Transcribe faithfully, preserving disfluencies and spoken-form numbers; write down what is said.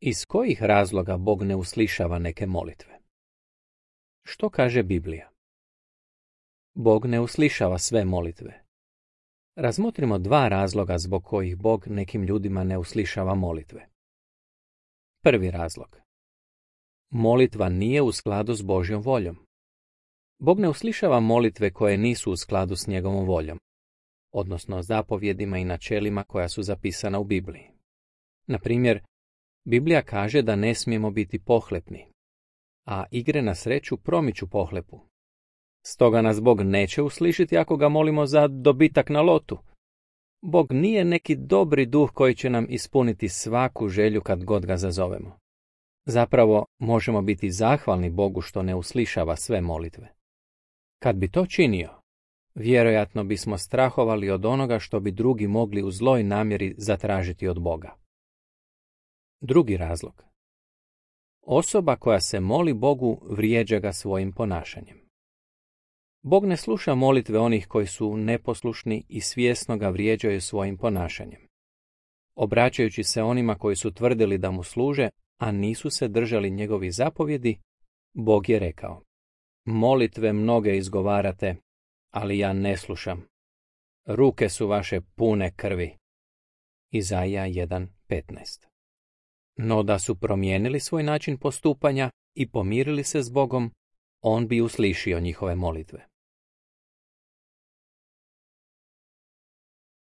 Iz kojih razloga Bog ne uslišava neke molitve? Što kaže Biblija? Bog ne uslišava sve molitve. Razmotrimo dva razloga zbog kojih Bog nekim ljudima ne uslišava molitve. Prvi razlog. Molitva nije u skladu s Božjom voljom. Bog ne uslišava molitve koje nisu u skladu s njegovom voljom, odnosno zapovjedima i načelima koja su zapisana u Bibliji. Na primjer, Biblija kaže da ne smijemo biti pohlepni, a igre na sreću promiču pohlepu. Stoga nas Bog neće uslišiti ako ga molimo za dobitak na lotu. Bog nije neki dobri duh koji će nam ispuniti svaku želju kad god ga zazovemo. Zapravo, možemo biti zahvalni Bogu što ne uslišava sve molitve. Kad bi to činio, vjerojatno bismo strahovali od onoga što bi drugi mogli u zloj namjeri zatražiti od Boga. Drugi razlog. Osoba koja se moli Bogu vrijeđa ga svojim ponašanjem. Bog ne sluša molitve onih koji su neposlušni i svjesno ga vrijeđaju svojim ponašanjem. Obraćajući se onima koji su tvrdili da mu služe, a nisu se držali njegovih zapovjedi, Bog je rekao: molitve mnoge izgovarate, ali ja ne slušam. Ruke su vaše pune krvi. Izaija jedan petnaest. No da su promijenili svoj način postupanja i pomirili se s Bogom, on bi uslišio njihove molitve.